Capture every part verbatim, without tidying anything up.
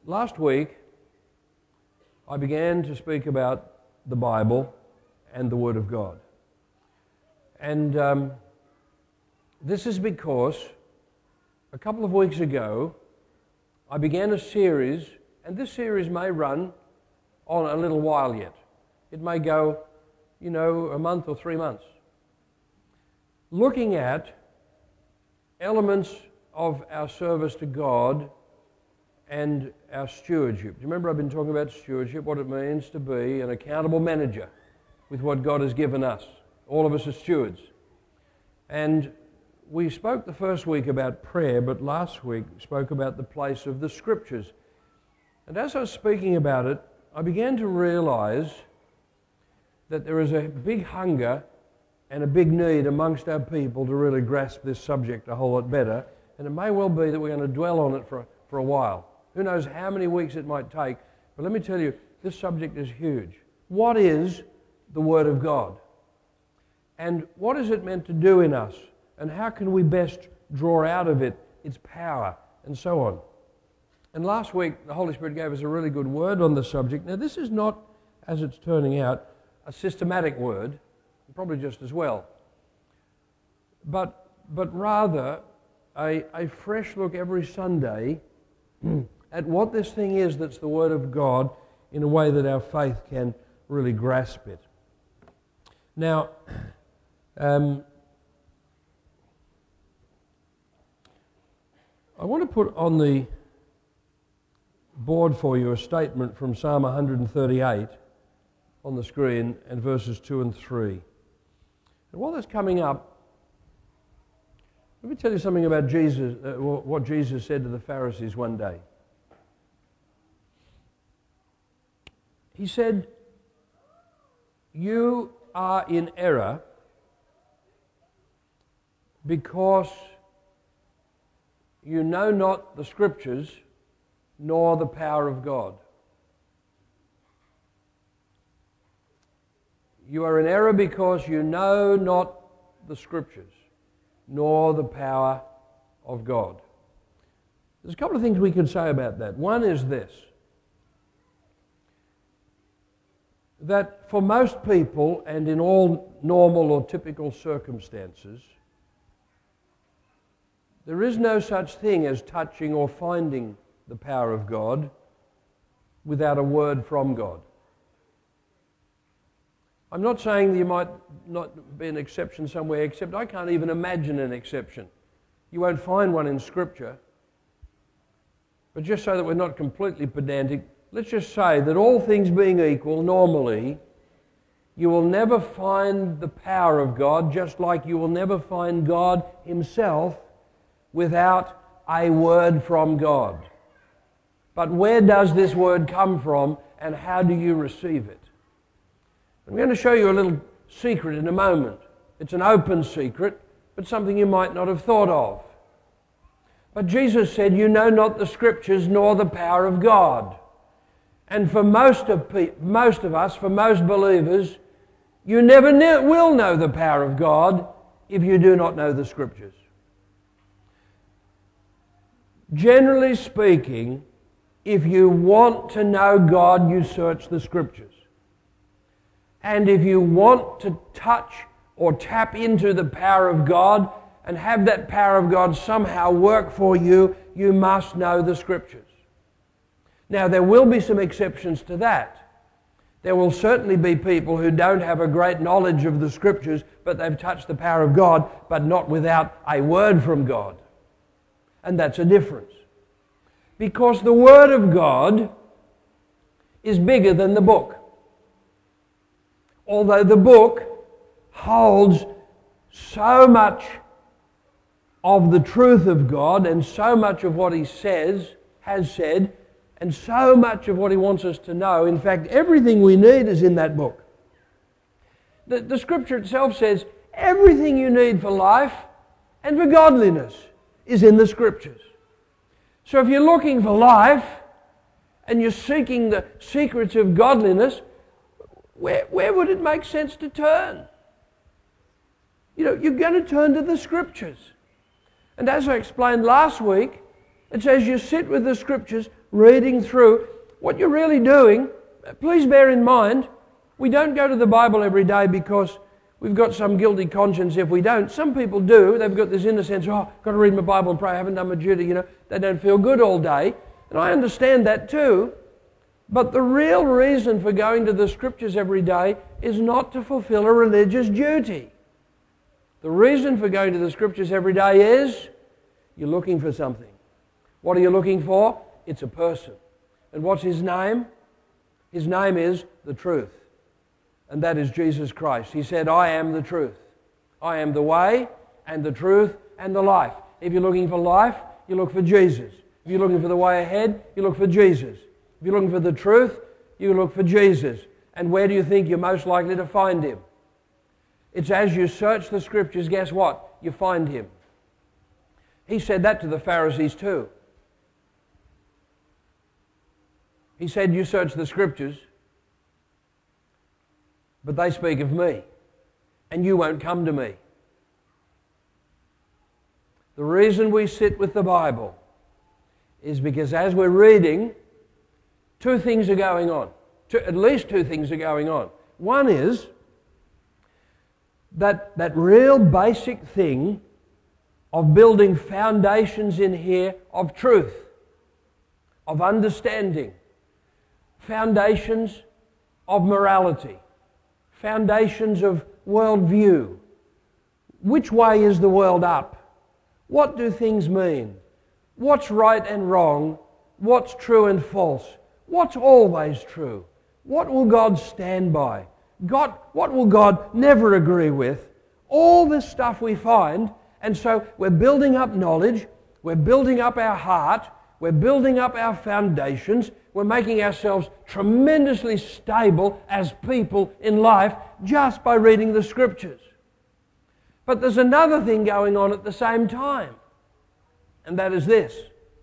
Last week, I began to speak about the Bible and the Word of God. And um, this is because a couple of weeks ago, I began a series, and this series may run on a little while yet. It may go, you know, a month or three months. Looking at elements of our service to God and our stewardship. Do you remember I've been talking about stewardship, what it means to be an accountable manager with what God has given us. All of us are stewards. And we spoke the first week about prayer, but last week spoke about the place of the Scriptures. And as I was speaking about it, I began to realize that there is a big hunger and a big need amongst our people to really grasp this subject a whole lot better. And it may well be that we're going to dwell on it for, for a while. Who knows how many weeks it might take, but let me tell you, this subject is huge. What is the Word of God? And what is it meant to do in us? And how can we best draw out of it its power, and so on? And last week, the Holy Spirit gave us a really good word on the subject. Now, this is not, as it's turning out, a systematic word, probably just as well, but, but rather a, a fresh look every Sunday at what this thing is that's the Word of God in a way that our faith can really grasp it. Now, um, I want to put on the board for you a statement from Psalm one thirty-eight on the screen and verses two and three. And while that's coming up, let me tell you something about Jesus, uh, what Jesus said to the Pharisees one day. He said, "You are in error because you know not the Scriptures nor the power of God." You are in error because you know not the Scriptures nor the power of God. There's a couple of things we can say about that. One is this, that for most people and in all normal or typical circumstances, there is no such thing as touching or finding the power of God without a word from God. I'm not saying that you might not be an exception somewhere, except I can't even imagine an exception. You won't find one in Scripture. But just so that we're not completely pedantic, let's just say that all things being equal, normally, you will never find the power of God, just like you will never find God Himself without a word from God. But where does this word come from, and how do you receive it? I'm going to show you a little secret in a moment. It's an open secret, but something you might not have thought of. But Jesus said, "You know not the Scriptures nor the power of God." And for most of pe- most of us, for most believers, you never ne- will know the power of God if you do not know the Scriptures. Generally speaking, if you want to know God, you search the Scriptures. And if you want to touch or tap into the power of God and have that power of God somehow work for you, you must know the Scriptures. Now, there will be some exceptions to that. There will certainly be people who don't have a great knowledge of the Scriptures, but they've touched the power of God, but not without a word from God. And that's a difference. Because the Word of God is bigger than the book. Although the book holds so much of the truth of God and so much of what He says, has said, and so much of what He wants us to know. In fact, everything we need is in that book. The, the Scripture itself says everything you need for life and for godliness is in the Scriptures. So if you're looking for life and you're seeking the secrets of godliness, Where, where would it make sense to turn? You know, you're going to turn to the Scriptures. And as I explained last week, it says you sit with the Scriptures reading through, what you're really doing, please bear in mind, we don't go to the Bible every day because we've got some guilty conscience if we don't. Some people do. They've got this inner sense, oh, I've got to read my Bible and pray, I haven't done my duty, you know. They don't feel good all day. And I understand that too. But the real reason for going to the Scriptures every day is not to fulfill a religious duty. The reason for going to the Scriptures every day is you're looking for something. What are you looking for? It's a person. And what's his name? His name is the truth. And that is Jesus Christ. He said, I am the truth. I am the way and the truth and the life. If you're looking for life, you look for Jesus. If you're looking for the way ahead, you look for Jesus. If you're looking for the truth, you look for Jesus. And where do you think you're most likely to find him? It's as you search the Scriptures, guess what? You find him. He said that to the Pharisees too. He said, you search the Scriptures, but they speak of me, and you won't come to me. The reason we sit with the Bible is because as we're reading, two things are going on. Two, at least two things are going on. One is that, that real basic thing of building foundations in here of truth, of understanding, foundations of morality, foundations of worldview. Which way is the world up? What do things mean? What's right and wrong? What's true and false? What's always true? What will God stand by? God, what will God never agree with? All this stuff we find, and so we're building up knowledge, we're building up our heart, we're building up our foundations, we're making ourselves tremendously stable as people in life just by reading the Scriptures. But there's another thing going on at the same time, and that is this.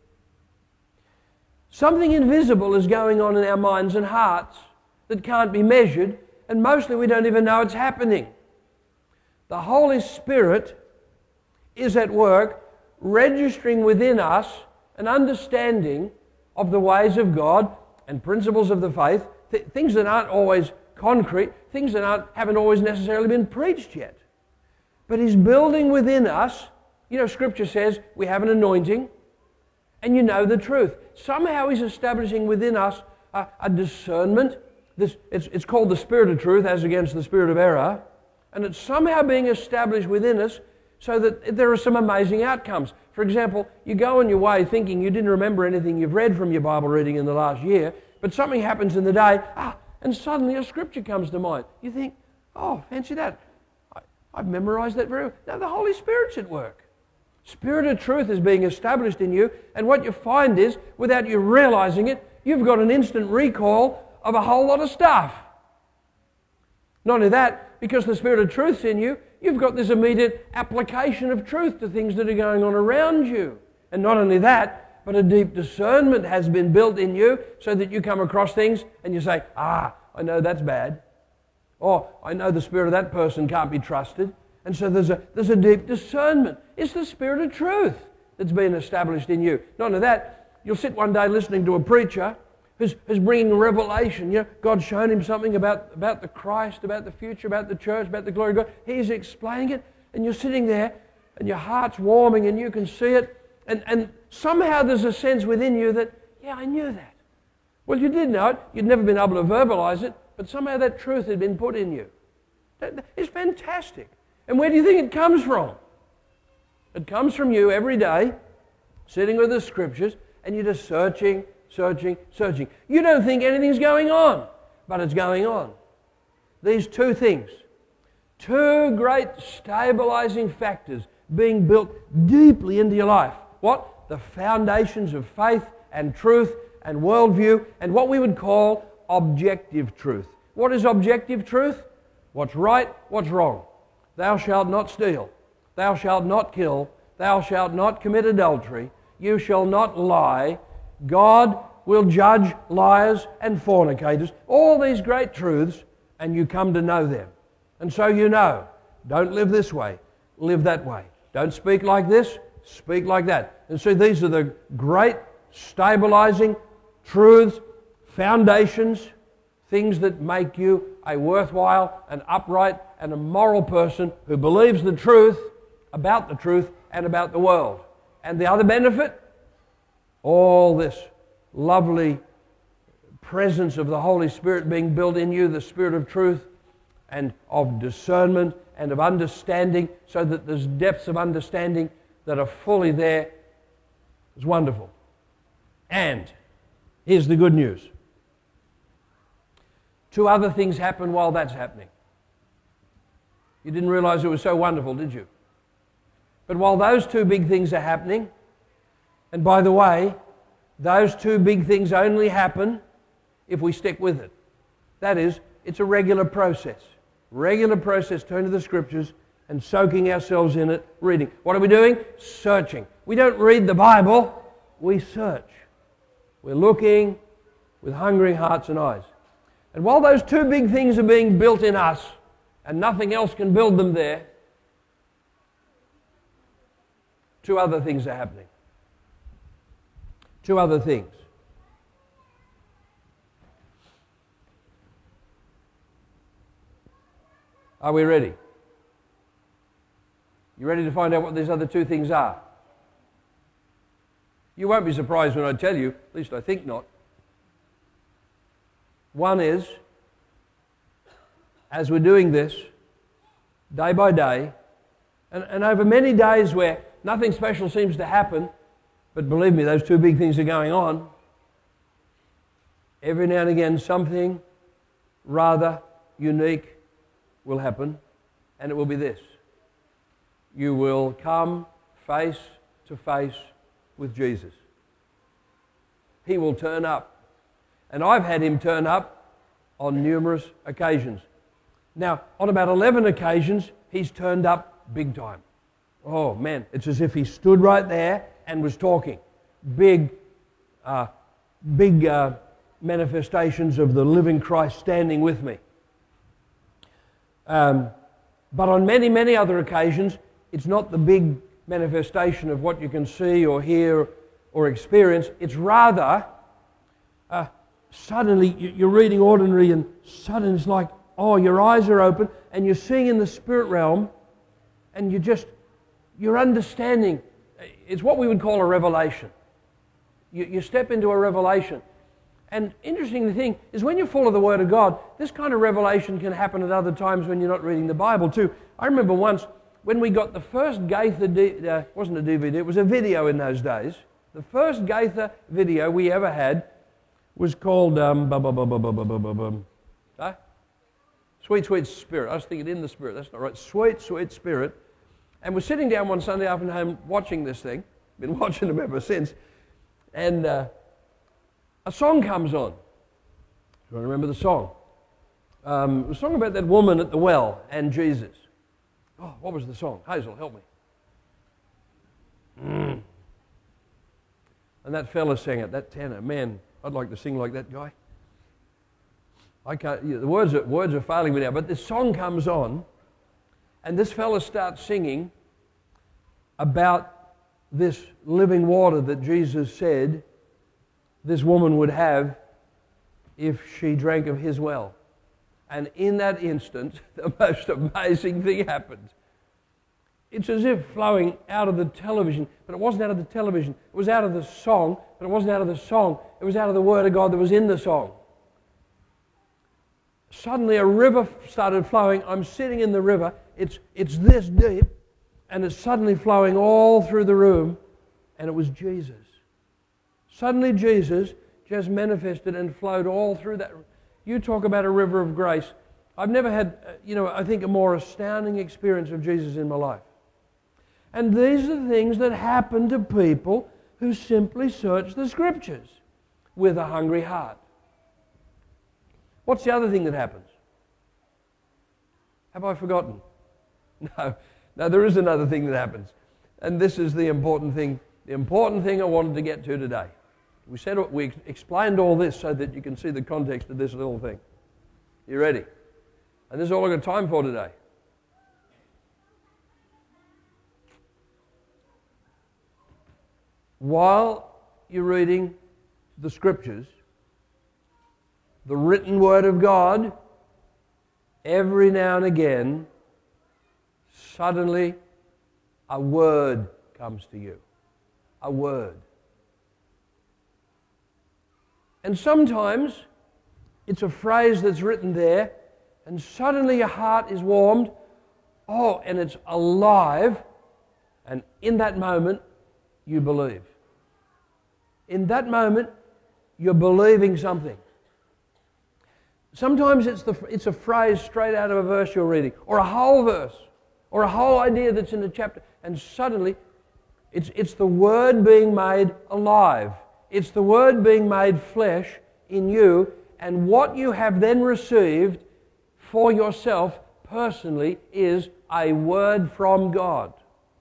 Something invisible is going on in our minds and hearts that can't be measured, and mostly we don't even know it's happening. The Holy Spirit is at work registering within us an understanding of the ways of God and principles of the faith, th- things that aren't always concrete, things that aren't, haven't always necessarily been preached yet. But He's building within us, you know, Scripture says we have an anointing and you know the truth. Somehow He's establishing within us a, a discernment. This, it's, it's called the Spirit of truth as against the Spirit of error. And it's somehow being established within us so that there are some amazing outcomes. For example, you go on your way thinking you didn't remember anything you've read from your Bible reading in the last year, but something happens in the day, ah, and suddenly a scripture comes to mind. You think, oh, fancy that. I, I've memorized that very well. Now the Holy Spirit's at work. Spirit of truth is being established in you, and what you find is, without you realizing it, you've got an instant recall of a whole lot of stuff. Not only that, because the Spirit of truth's in you, you've got this immediate application of truth to things that are going on around you. And not only that, but a deep discernment has been built in you so that you come across things and you say, ah, I know that's bad. Or, I know the spirit of that person can't be trusted. And so there's a, there's a deep discernment. It's the Spirit of truth that's been established in you. Not only that, you'll sit one day listening to a preacher who's, who's bringing revelation. You know, God's shown him something about, about the Christ, about the future, about the church, about the glory of God. He's explaining it, and you're sitting there, and your heart's warming, and you can see it. And, and somehow there's a sense within you that, yeah, I knew that. Well, you did know it. You'd never been able to verbalize it, but somehow that truth had been put in you. That, that, it's fantastic. And where do you think it comes from? It comes from you every day, sitting with the Scriptures, and you're just searching, searching, searching. You don't think anything's going on, but it's going on. These two things, two great stabilizing factors being built deeply into your life. What? The foundations of faith and truth and worldview and what we would call objective truth. What is objective truth? What's right, what's wrong. Thou shalt not steal. Thou shalt not kill. Thou shalt not commit adultery. You shall not lie. God will judge liars and fornicators. All these great truths, and you come to know them. And so you know, don't live this way, live that way. Don't speak like this, speak like that. And so these are the great stabilizing truths, foundations, things that make you a worthwhile, an upright, and a moral person who believes the truth about the truth and about the world. And the other benefit? All this lovely presence of the Holy Spirit being built in you, the Spirit of truth and of discernment and of understanding, so that there's depths of understanding that are fully there. It's wonderful. And here's the good news. Two other things happen while that's happening. You didn't realize it was so wonderful, did you? But while those two big things are happening, and by the way, those two big things only happen if we stick with it. That is, it's a regular process. Regular process, turn to the Scriptures and soaking ourselves in it, reading. What are we doing? Searching. We don't read the Bible, we search. We're looking with hungering hearts and eyes. And while those two big things are being built in us, and nothing else can build them there, two other things are happening. Two other things. Are we ready? You ready to find out what these other two things are? You won't be surprised when I tell you, at least I think not. One is, as we're doing this, day by day, and, and over many days where nothing special seems to happen, but believe me, those two big things are going on, every now and again something rather unique will happen, and it will be this. You will come face to face with Jesus. He will turn up. And I've had him turn up on numerous occasions. Now, on about eleven occasions, he's turned up big time. Oh man, it's as if he stood right there and was talking. Big, uh, big uh, manifestations of the living Christ standing with me. Um, but on many, many other occasions, it's not the big manifestation of what you can see or hear or experience. It's rather, uh, suddenly you're reading ordinary and suddenly it's like, oh, your eyes are open and you're seeing in the spirit realm and you just, you're understanding. It's what we would call a revelation. You, you step into a revelation. And interesting thing is when you're full of the Word of God, this kind of revelation can happen at other times when you're not reading the Bible too. I remember once when we got the first Gaither, D- uh, wasn't a D V D, it was a video in those days. The first Gaither video we ever had was called um, bum, bum, bum, bum, bum, bum, bum, bum. Huh? Sweet, Sweet Spirit. I was thinking in the Spirit, that's not right. Sweet, Sweet Spirit. And we're sitting down one Sunday afternoon watching this thing. Been watching them ever since. And uh, a song comes on. Do you remember the song? Um, it was a song about that woman at the well and Jesus. Oh, what was the song? Hazel, help me. Mm. And that fella sang it, that tenor. Man, I'd like to sing like that guy. I can't. The words are, words are failing me now. But this song comes on, and this fella starts singing about this living water that Jesus said this woman would have if she drank of his well. And in that instant, the most amazing thing happened. It's as if flowing out of the television, but it wasn't out of the television. It was out of the song, but it wasn't out of the song. It was out of the Word of God that was in the song. Suddenly a river started flowing. I'm sitting in the river. It's, it's this deep, and it's suddenly flowing all through the room, and it was Jesus. Suddenly Jesus just manifested and flowed all through that. You talk about a river of grace. I've never had, you know, I think a more astounding experience of Jesus in my life. And these are the things that happen to people who simply search the Scriptures with a hungry heart. What's the other thing that happens? Have I forgotten? No, no, there is another thing that happens. And this is the important thing, the important thing I wanted to get to today. We said we explained all this so that you can see the context of this little thing. You ready? And this is all I've got time for today. While you're reading the Scriptures, the written Word of God, every now and again, suddenly a word comes to you. A word. And sometimes it's a phrase that's written there, and suddenly your heart is warmed. Oh, and it's alive. And in that moment, you believe. In that moment, you're believing something. Sometimes it's, the, it's a phrase straight out of a verse you're reading, or a whole verse, or a whole idea that's in a chapter, and suddenly it's, it's the Word being made alive. It's the Word being made flesh in you, and what you have then received for yourself personally is a word from God.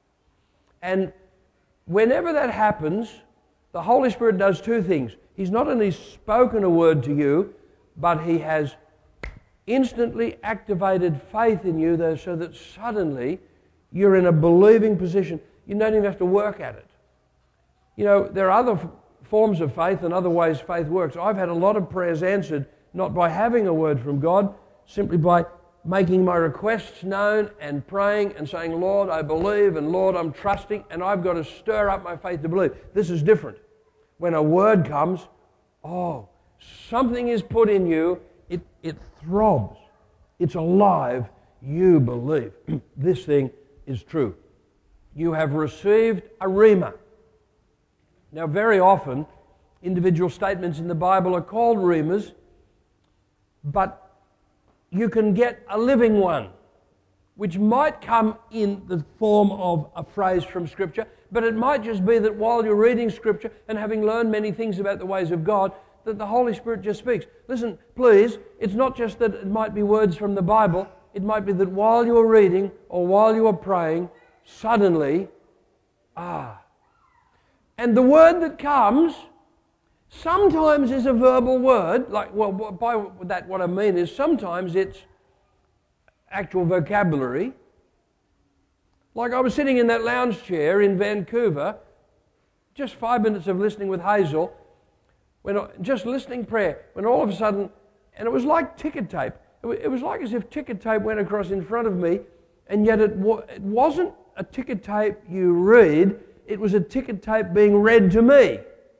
And whenever that happens, the Holy Spirit does two things. He's not only spoken a word to you, but He has instantly activated faith in you though, so that suddenly you're in a believing position. You don't even have to work at it. You know, there are other f- forms of faith and other ways faith works. I've had a lot of prayers answered not by having a word from God, simply by making my requests known and praying and saying, Lord, I believe, and Lord, I'm trusting, and I've got to stir up my faith to believe. This is different. When a word comes, oh, something is put in you, it, it throbs, it's alive, you believe. This thing is true. You have received a rhema. Now, very often, individual statements in the Bible are called rhemas, but you can get a living one, which might come in the form of a phrase from Scripture, but it might just be that while you're reading Scripture and having learned many things about the ways of God, that the Holy Spirit just speaks. Listen, please, it's not just that it might be words from the Bible, it might be that while you are reading or while you are praying, suddenly, ah. And the word that comes sometimes is a verbal word, like, well, by that what I mean is sometimes it's actual vocabulary. Like I was sitting in that lounge chair in Vancouver, just five minutes of listening with Hazel, when I, just listening prayer, when all of a sudden, and it was like ticker tape. It was like as if ticker tape went across in front of me, and yet it, wa- it wasn't a ticker tape you read, it was a ticker tape being read to me.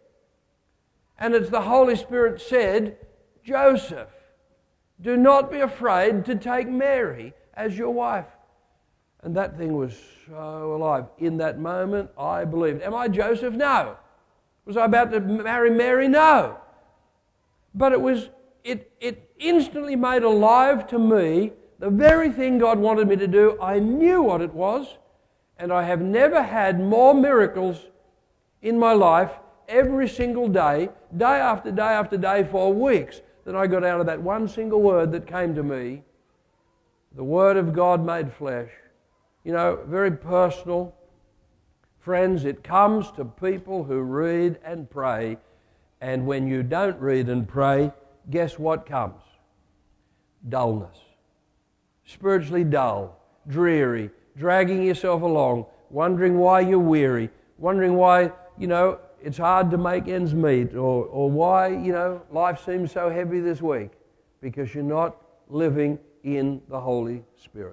And it's the Holy Spirit said, Joseph, do not be afraid to take Mary as your wife. And that thing was so alive. In that moment, I believed. Am I Joseph? No. Was I about to marry Mary? No. But it was, it, it instantly made alive to me the very thing God wanted me to do. I knew what it was, and I have never had more miracles in my life every single day, day after day after day for weeks, that I got out of that one single word that came to me, the Word of God made flesh. You know, very personal. Friends, it comes to people who read and pray, and when you don't read and pray, guess what comes? Dullness. Spiritually dull, dreary, dragging yourself along, wondering why you're weary, wondering why, you know, it's hard to make ends meet, or, or why, you know, life seems so heavy this week, because you're not living in the Holy Spirit.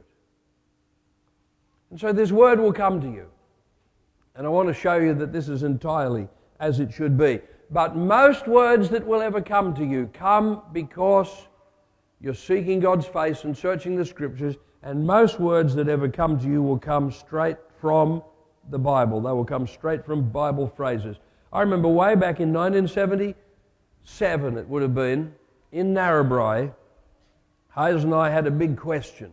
And so this word will come to you. And I want to show you that this is entirely as it should be. But most words that will ever come to you come because you're seeking God's face and searching the Scriptures, and most words that ever come to you will come straight from the Bible. They will come straight from Bible phrases. I remember way back in nineteen seventy-seven, it would have been, in Narrabri, Hayes and I had a big question.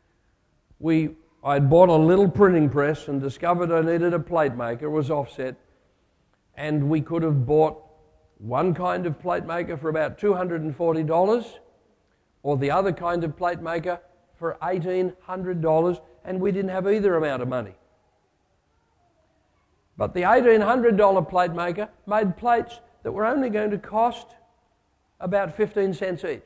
We, I'd bought a little printing press and discovered I needed a plate maker. It was offset. And we could have bought one kind of plate maker for about two hundred forty dollars, or the other kind of plate maker for eighteen hundred dollars, and we didn't have either amount of money. But the eighteen hundred dollars plate maker made plates that were only going to cost about fifteen cents each.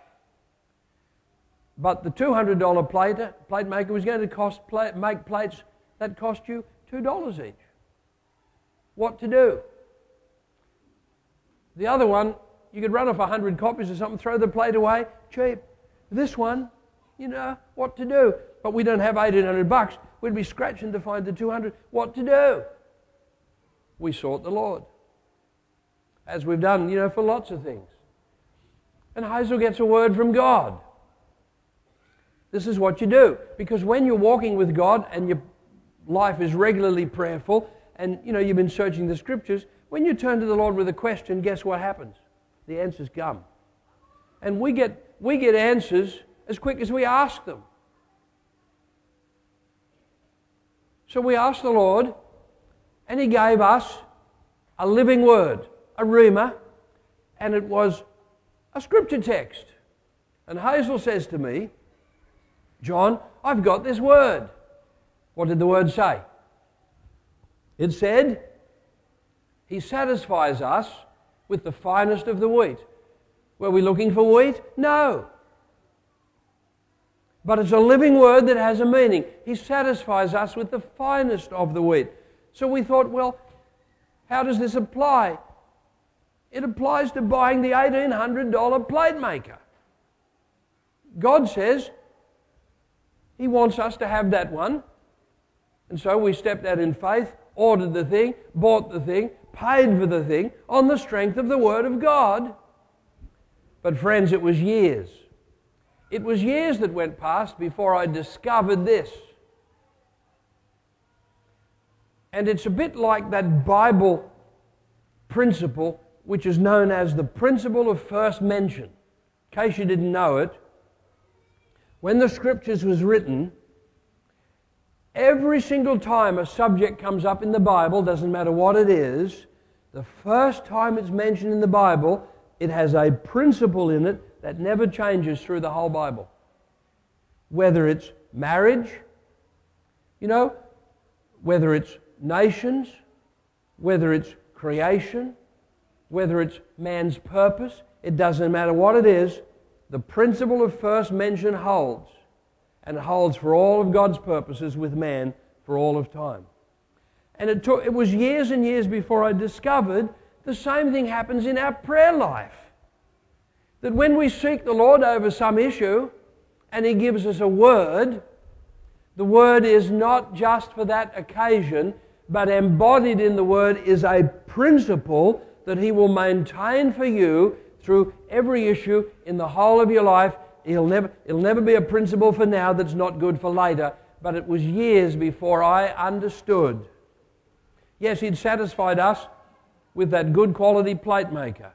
But the two hundred dollars plate, plate maker was going to cost plate, make plates that cost you two dollars each. What to do? The other one, you could run off a hundred copies or something, throw the plate away, cheap. This one, you know what to do. But we don't have eighteen hundred bucks. We'd be scratching to find the two hundred. What to do? We sought the Lord. As we've done, you know, for lots of things. And Hazel gets a word from God. This is what you do. Because when you're walking with God and your life is regularly prayerful and, you know, you've been searching the Scriptures, when you turn to the Lord with a question, guess what happens? The answers come. And we get, we get answers as quick as we ask them. So we asked the Lord, and He gave us a living word, a rhema, and it was a scripture text. And Hazel says to me, John, I've got this word. What did the word say? It said, He satisfies us with the finest of the wheat. Were we looking for wheat? No. But it's a living word that has a meaning. He satisfies us with the finest of the wheat. So we thought, well, how does this apply? It applies to buying the eighteen hundred dollars plate maker. God says He wants us to have that one. And so we stepped out in faith, ordered the thing, bought the thing, paid for the thing on the strength of the Word of God. But friends, it was years. It was years that went past before I discovered this. And it's a bit like that Bible principle which is known as the principle of first mention. In case you didn't know it, when the Scriptures was written, every single time a subject comes up in the Bible, doesn't matter what it is, the first time it's mentioned in the Bible, it has a principle in it that never changes through the whole Bible. Whether it's marriage, you know, whether it's nations, whether it's creation, whether it's man's purpose, it doesn't matter what it is, the principle of first mention holds, and holds for all of God's purposes with man for all of time. And it took, it was years and years before I discovered the same thing happens in our prayer life. That when we seek the Lord over some issue and He gives us a word, the word is not just for that occasion, but embodied in the word is a principle that He will maintain for you through every issue in the whole of your life. He'll never, it'll never be a principle for now that's not good for later, but it was years before I understood. Yes, He'd satisfied us with that good quality plate maker.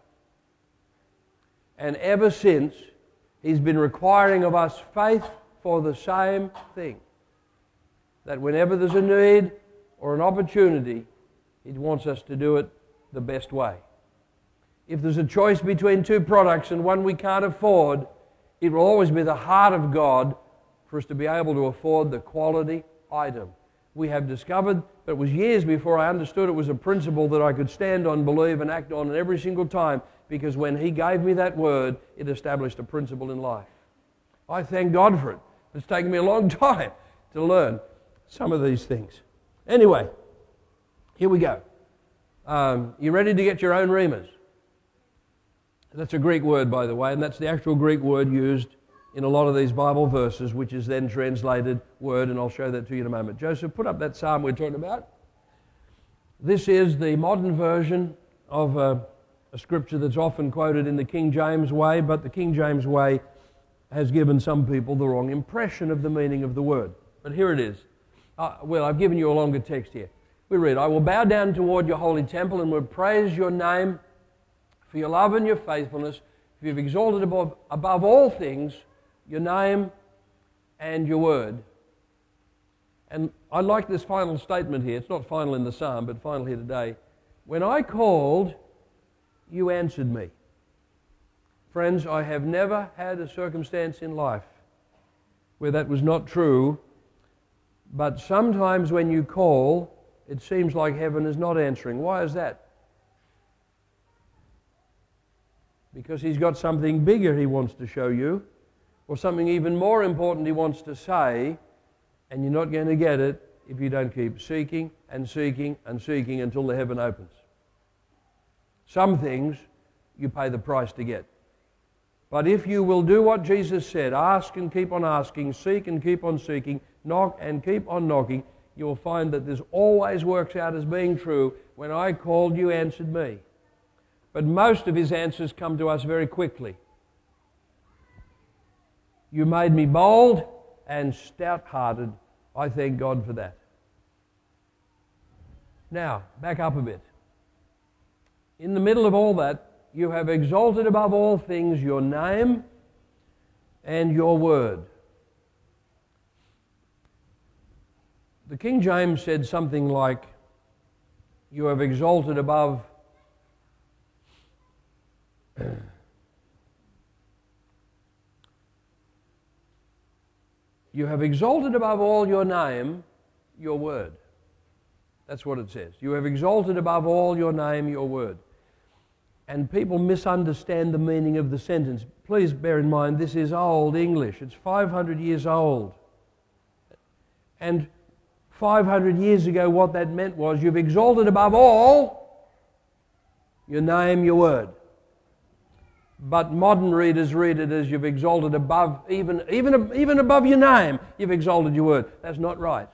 And ever since, He's been requiring of us faith for the same thing. That whenever there's a need or an opportunity, He wants us to do it the best way. If there's a choice between two products and one we can't afford, it will always be the heart of God for us to be able to afford the quality item. We have discovered, but it was years before I understood it was a principle that I could stand on, believe, and act on every single time, because when He gave me that word, it established a principle in life. I thank God for it. It's taken me a long time to learn some of these things. Anyway, here we go. Um, you ready to get your own rhemas? That's a Greek word, by the way, and that's the actual Greek word used in a lot of these Bible verses, which is then translated word, and I'll show that to you in a moment. Joseph, put up that psalm we're talking about. This is the modern version of a, a scripture that's often quoted in the King James way, but the King James way has given some people the wrong impression of the meaning of the word. But here it is. Uh, well, I've given you a longer text here. We read, I will bow down toward your holy temple and will praise your name for your love and your faithfulness. For you've exalted above, above all things your name and your word. And I like this final statement here. It's not final in the psalm, but final here today. When I called, you answered me. Friends, I have never had a circumstance in life where that was not true, but sometimes when you call, it seems like heaven is not answering. Why is that? Because He's got something bigger He wants to show you, or something even more important He wants to say, and you're not going to get it if you don't keep seeking and seeking and seeking until the heaven opens. Some things you pay the price to get. But if you will do what Jesus said, ask and keep on asking, seek and keep on seeking, knock and keep on knocking, you will find that this always works out as being true. When I called, you answered me. But most of his answers come to us very quickly. You made me bold and stout-hearted. I thank God for that. Now, back up a bit. In the middle of all that, you have exalted above all things your name and your word. The King James said something like, you have exalted above you have exalted above all your name, your word. That's what it says. You have exalted above all your name, your word. And people misunderstand the meaning of the sentence. Please bear in mind, this is old English. It's five hundred years old. And five hundred years ago, what that meant was, you've exalted above all your name, your word. But modern readers read it as you've exalted above, even, even, even above your name, you've exalted your word. That's not right.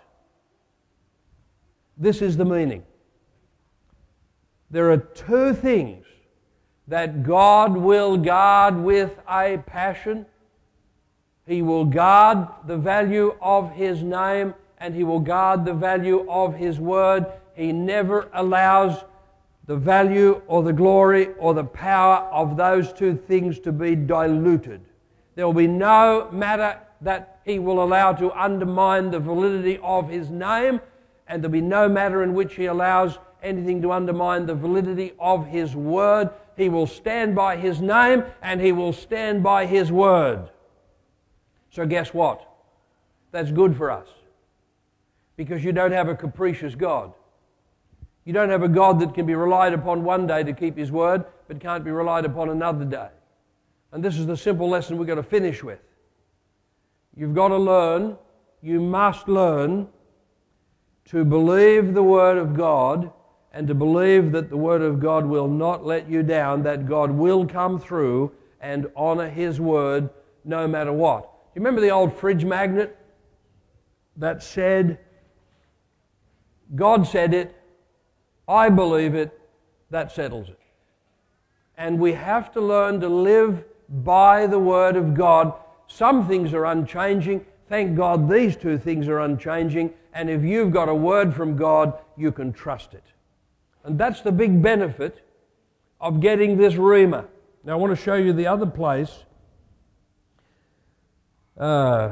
This is the meaning. There are two things that God will guard with a passion. He will guard the value of His name, and He will guard the value of His word. He never allows the value or the glory or the power of those two things to be diluted. There will be no matter that He will allow to undermine the validity of His name, and there will be no matter in which He allows anything to undermine the validity of His word. He will stand by His name and He will stand by His word. So guess what? That's good for us. Because you don't have a capricious God. You don't have a God that can be relied upon one day to keep His word, but can't be relied upon another day. And this is the simple lesson we've got to finish with. You've got to learn, you must learn to believe the Word of God, and to believe that the Word of God will not let you down, that God will come through and honor His Word no matter what. Do you remember the old fridge magnet that said, God said it, I believe it, that settles it. And we have to learn to live by the Word of God. Some things are unchanging. Thank God these two things are unchanging. And if you've got a word from God, you can trust it. And that's the big benefit of getting this rhema. Now I want to show you the other place. Uh,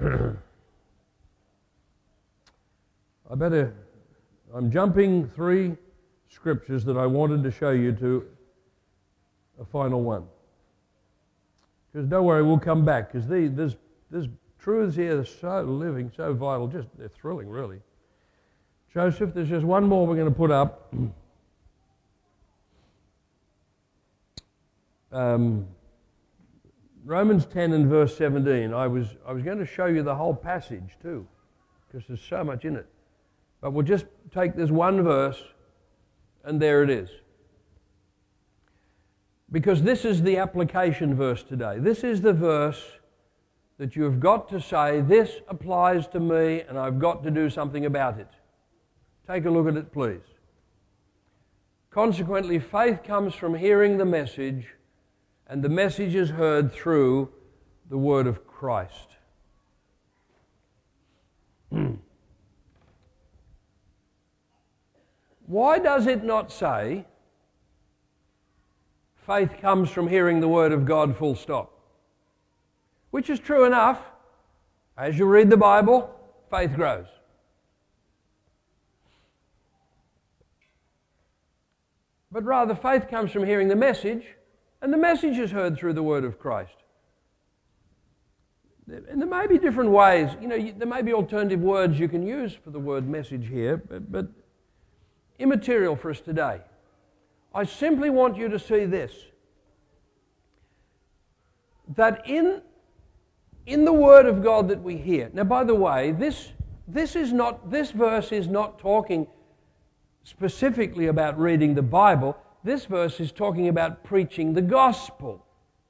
I better... I'm jumping three scriptures that I wanted to show you to a final one. Because don't worry, we'll come back. Because the, there's, there's truths here that are so living, so vital. Just they're thrilling, really. Joseph, there's just one more we're going to put up. Um, Romans ten and verse seventeen. I was I was going to show you the whole passage too, because there's so much in it. But we'll just take this one verse, and there it is. Because this is the application verse today. This is the verse that you've got to say, this applies to me, and I've got to do something about it. Take a look at it, please. Consequently, faith comes from hearing the message, and the message is heard through the word of Christ. Why does it not say, faith comes from hearing the word of God, full stop? Which is true enough. As you read the Bible, faith grows. But rather, faith comes from hearing the message, and the message is heard through the word of Christ. And there may be different ways. You know, there may be alternative words you can use for the word message here, but, but immaterial for us today. I simply want you to see this. That in, in the Word of God that we hear... Now, by the way, this, this, is not, this verse is not talking specifically about reading the Bible. this verse is talking about preaching the gospel.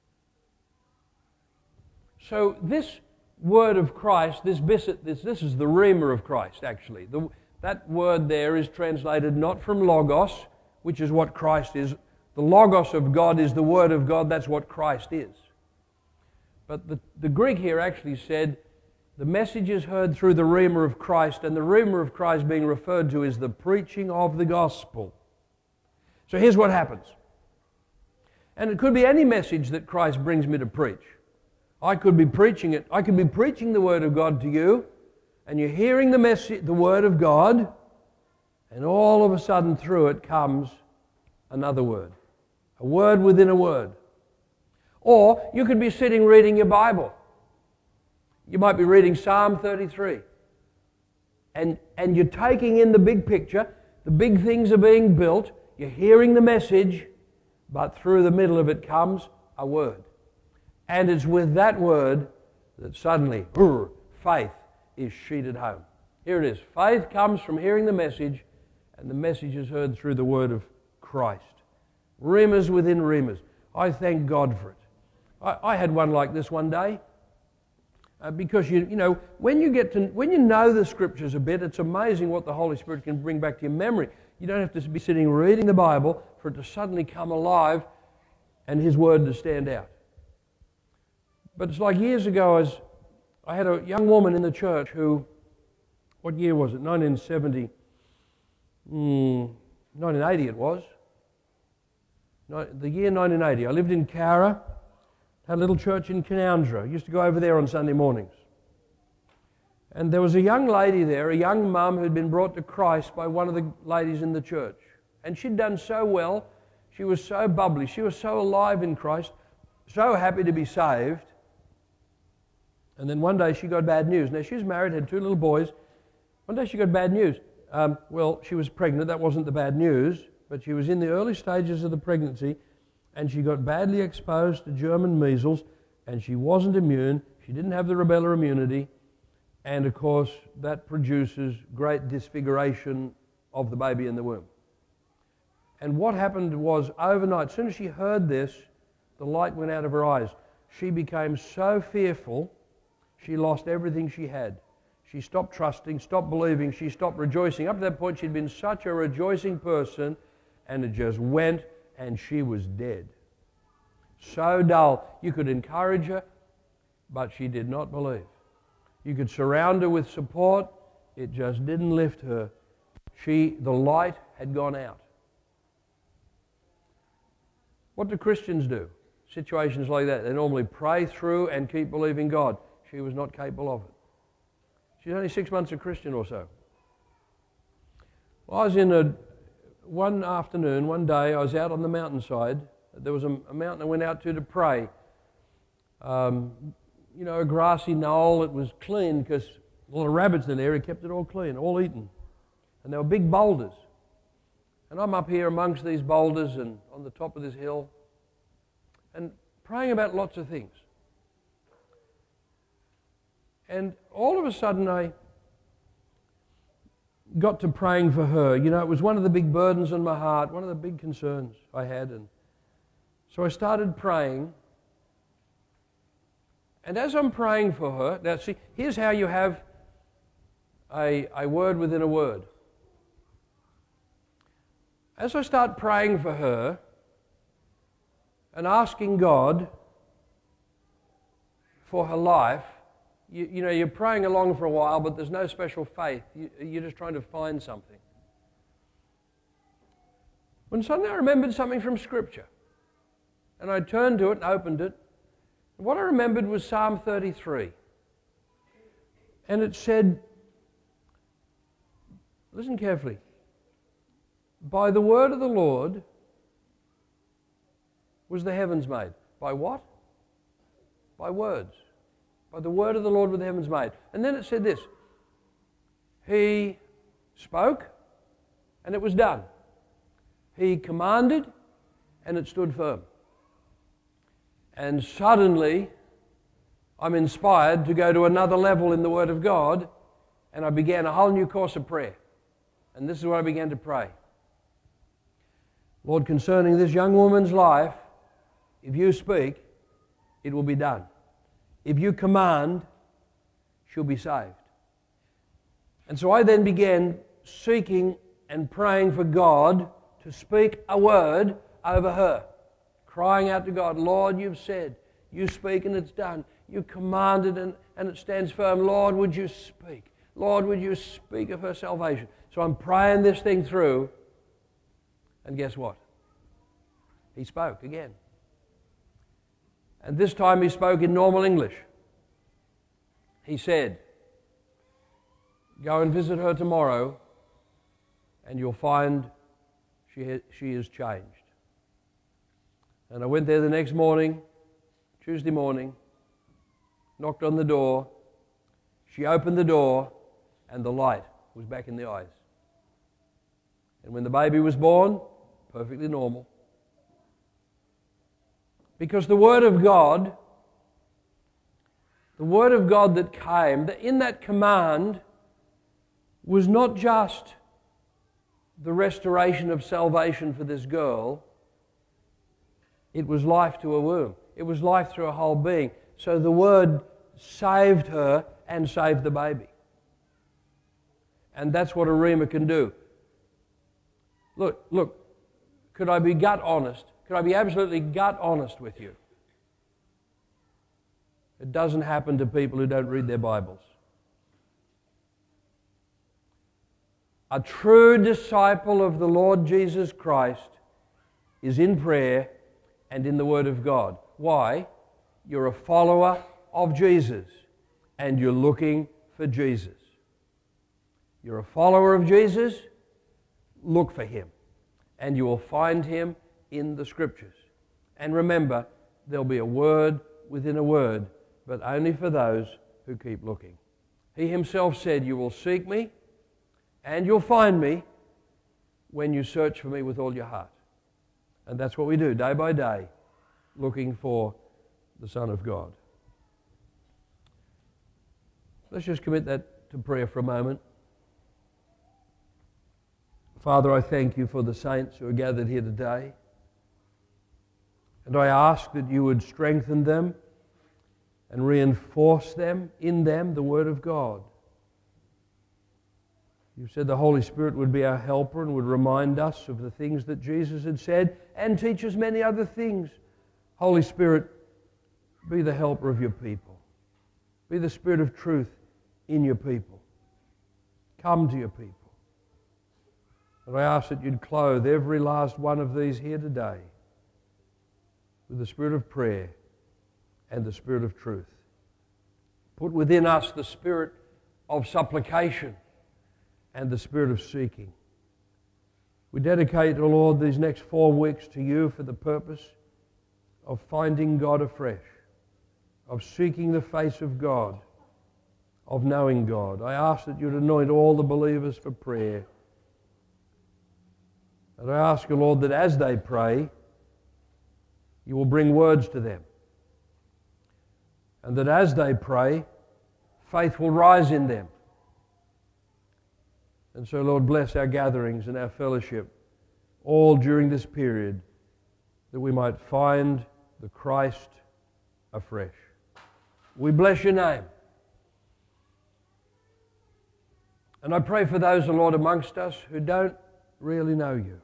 So this word of Christ, this, this, this is the rhema of Christ, actually. The, that word there is translated not from logos, which is what Christ is. The logos of God is the word of God. That's what Christ is. But the, the Greek here actually said, the message is heard through the rhema of Christ, and the rhema of Christ being referred to is the preaching of the gospel. So here's what happens. And it could be any message that Christ brings me to preach. I could be preaching it. I could be preaching the Word of God to you, and you're hearing the message, the Word of God, and all of a sudden through it comes another word. A word within a word. Or you could be sitting reading your Bible. You might be reading Psalm thirty-three. And, and you're taking in the big picture. The big things are being built. You're hearing the message, but through the middle of it comes a word. And it's with that word that suddenly, brr, faith is sheeted home. Here it is. Faith comes from hearing the message, and the message is heard through the word of Christ. Rhemas within rhemas. I thank God for it. I, I had one like this one day. Uh, because you you know when you get to when you know the Scriptures a bit, it's amazing what the Holy Spirit can bring back to your memory. You don't have to be sitting reading the Bible for it to suddenly come alive and His Word to stand out. But it's like years ago, as I had a young woman in the church who, what year was it? nineteen seventy, mm, nineteen eighty it was. No, the year nineteen eighty. I lived in Cowra. Had a little church in Canowindra. Used to go over there on Sunday mornings. And there was a young lady there, a young mum who'd been brought to Christ by one of the ladies in the church. And she'd done so well. She was so bubbly. She was so alive in Christ, so happy to be saved. And then one day she got bad news. Now she was married, had two little boys. One day she got bad news. Um, well, she was pregnant. That wasn't the bad news. But she was in the early stages of the pregnancy. And she got badly exposed to German measles, and she wasn't immune. She didn't have the rubella immunity, and of course that produces great disfiguration of the baby in the womb. And what happened was overnight, as soon as she heard this, the light went out of her eyes. She became so fearful, she lost everything she had. She stopped trusting, stopped believing, she stopped rejoicing. Up to that point she'd been such a rejoicing person, and it just went, and she was dead. So dull. You could encourage her, but she did not believe. You could surround her with support. It just didn't lift her. She, the light had gone out. What do Christians do? Situations like that. They normally pray through and keep believing God. She was not capable of it. She's only six months a Christian or so. Well, I was in a One afternoon, one day, I was out on the mountainside. There was a, a mountain I went out to to pray. Um, you know, a grassy knoll. It was clean because a lot of rabbits in the area kept it all clean, all eaten. And there were big boulders. And I'm up here amongst these boulders and on the top of this hill and praying about lots of things. And all of a sudden I got to praying for her. You know, it was one of the big burdens in my heart, one of the big concerns I had. And so I started praying. And as I'm praying for her, now see, here's how you have a, a word within a word. As I start praying for her and asking God for her life, You, you know, you're praying along for a while, but there's no special faith. You, you're just trying to find something. When suddenly I remembered something from Scripture, and I turned to it and opened it. And what I remembered was Psalm thirty-three. And it said, listen carefully, by the word of the Lord was the heavens made. By what? By words. By the word of the Lord were the heavens made. And then it said this, He spoke, and it was done. He commanded, and it stood firm. And suddenly, I'm inspired to go to another level in the Word of God, and I began a whole new course of prayer. And this is what I began to pray. Lord, concerning this young woman's life, if you speak, it will be done. If you command, she'll be saved. And so I then began seeking and praying for God to speak a word over her, crying out to God, Lord, you've said, you speak and it's done. You commanded and, and it stands firm. Lord, would you speak? Lord, would you speak of her salvation? So I'm praying this thing through, and guess what? He spoke again. And this time he spoke in normal English. He said, go and visit her tomorrow, and you'll find she, ha- she is changed. And I went there the next morning, Tuesday morning, knocked on the door. She opened the door, and the light was back in the eyes. And when the baby was born, perfectly normal. Because the Word of God, the Word of God that came, in that command, was not just the restoration of salvation for this girl, it was life to a womb. It was life through a whole being. So the Word saved her and saved the baby. And that's what a Rhema can do. Look, look, could I be gut honest? Could I be absolutely gut honest with you? It doesn't happen to people who don't read their Bibles. A true disciple of the Lord Jesus Christ is in prayer and in the Word of God. Why? You're a follower of Jesus and you're looking for Jesus. You're a follower of Jesus, look for Him, and you will find Him in the Scriptures. And remember, there'll be a word within a word, but only for those who keep looking. He Himself said, you will seek me and you'll find me when you search for me with all your heart. And that's what we do day by day, looking for the Son of God. Let's just commit that to prayer for a moment. Father, I thank you for the saints who are gathered here today. And I ask that you would strengthen them and reinforce them, in them, the Word of God. You said the Holy Spirit would be our helper and would remind us of the things that Jesus had said and teach us many other things. Holy Spirit, be the helper of your people. Be the Spirit of truth in your people. Come to your people. And I ask that you'd clothe every last one of these here today with the spirit of prayer and the spirit of truth. Put within us the spirit of supplication and the spirit of seeking. We dedicate, O Lord, these next four weeks to you for the purpose of finding God afresh, of seeking the face of God, of knowing God. I ask that you'd anoint all the believers for prayer. And I ask, O Lord, that as they pray, you will bring words to them. And that as they pray, faith will rise in them. And so, Lord, bless our gatherings and our fellowship all during this period, that we might find the Christ afresh. We bless your name. And I pray for those, O Lord, amongst us who don't really know you.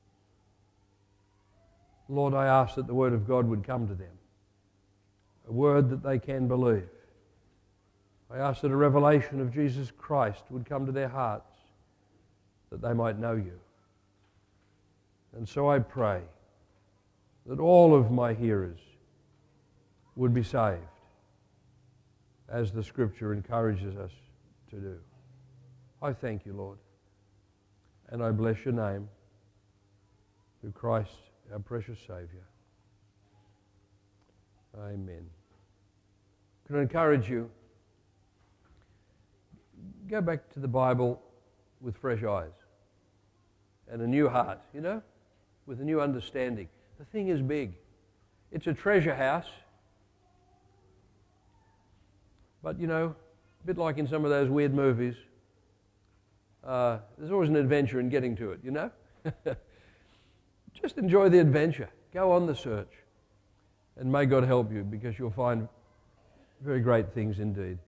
Lord, I ask that the Word of God would come to them, a word that they can believe. I ask that a revelation of Jesus Christ would come to their hearts, that they might know you. And so I pray that all of my hearers would be saved, as the Scripture encourages us to do. I thank you, Lord, and I bless your name through Christ, our precious Saviour. Amen. Can I encourage you, go back to the Bible with fresh eyes and a new heart, you know, with a new understanding. The thing is big. It's a treasure house. But, you know, a bit like in some of those weird movies, uh, there's always an adventure in getting to it, you know? just enjoy the adventure. Go on the search. And may God help you, because you'll find very great things indeed.